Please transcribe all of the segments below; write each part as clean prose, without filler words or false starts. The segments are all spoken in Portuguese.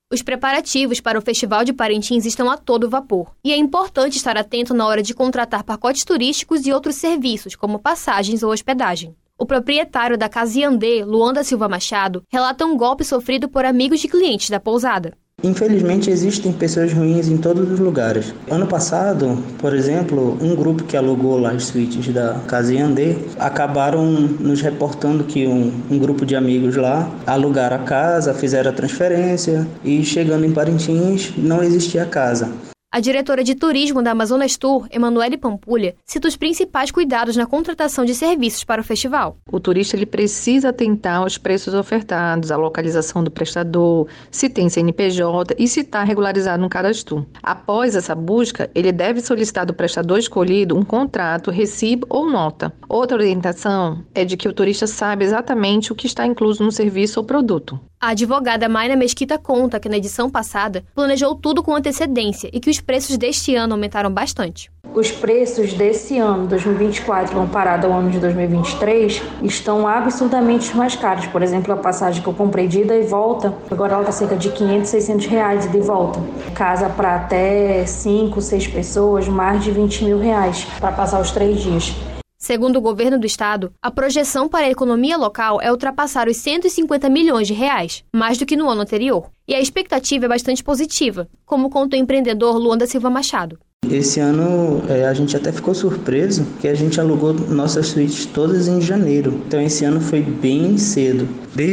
Os preparativos para o Festival de Parintins estão a todo vapor, e é importante estar atento na hora de contratar pacotes turísticos e outros serviços, como passagens ou hospedagem. O proprietário da Casa Yandê, Luan da Silva Machado, relata um golpe sofrido por amigos de clientes da pousada. Infelizmente, existem pessoas ruins em todos os lugares. Ano passado, por exemplo, um grupo que alugou lá as suítes da Casa Yandê acabaram nos reportando que um grupo de amigos lá alugaram a casa, fizeram a transferência e chegando em Parintins não existia a casa. A diretora de turismo da Amazonas Tour, Emanuele Pampulha, cita os principais cuidados na contratação de serviços para o festival. O turista ele precisa atentar aos preços ofertados, à localização do prestador, se tem CNPJ e se está regularizado no cadastro. Após essa busca, ele deve solicitar do prestador escolhido um contrato, recibo ou nota. Outra orientação é de que o turista saiba exatamente o que está incluso no serviço ou produto. A advogada Mayna Mesquita conta que na edição passada planejou tudo com antecedência e que os preços deste ano aumentaram bastante. Os preços desse ano, 2024, comparado ao ano de 2023, estão absurdamente mais caros. Por exemplo, a passagem que eu comprei de ida e volta, agora ela está cerca de R$500, R$600 ida e volta. Casa para até 5, 6 pessoas, mais de R$20 mil para passar os 3 dias. Segundo o governo do estado, a projeção para a economia local é ultrapassar os R$150 milhões, mais do que no ano anterior. E a expectativa é bastante positiva, como conta o empreendedor Luan da Silva Machado. Esse ano a gente até ficou surpreso que a gente alugou nossas suítes todas em janeiro. Então esse ano foi bem cedo.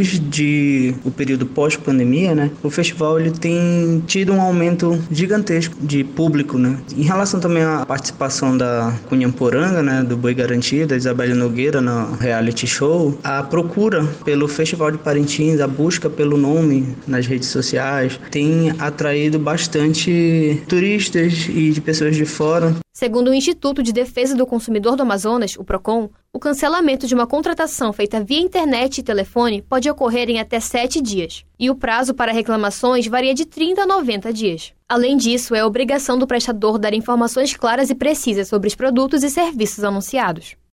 Desde o período pós-pandemia, né, o festival ele tem tido um aumento gigantesco de público, né? Em relação também à participação da Cunhamporanga, né, do Boi Garantia, da Isabelle Nogueira no reality show, a procura pelo Festival de Parintins, a busca pelo nome nas redes sociais, tem atraído bastante turistas e de pessoas de fora. Segundo o Instituto de Defesa do Consumidor do Amazonas, o PROCON, o cancelamento de uma contratação feita via internet e telefone pode ocorrer em até 7 dias. E o prazo para reclamações varia de 30 a 90 dias. Além disso, é obrigação do prestador dar informações claras e precisas sobre os produtos e serviços anunciados.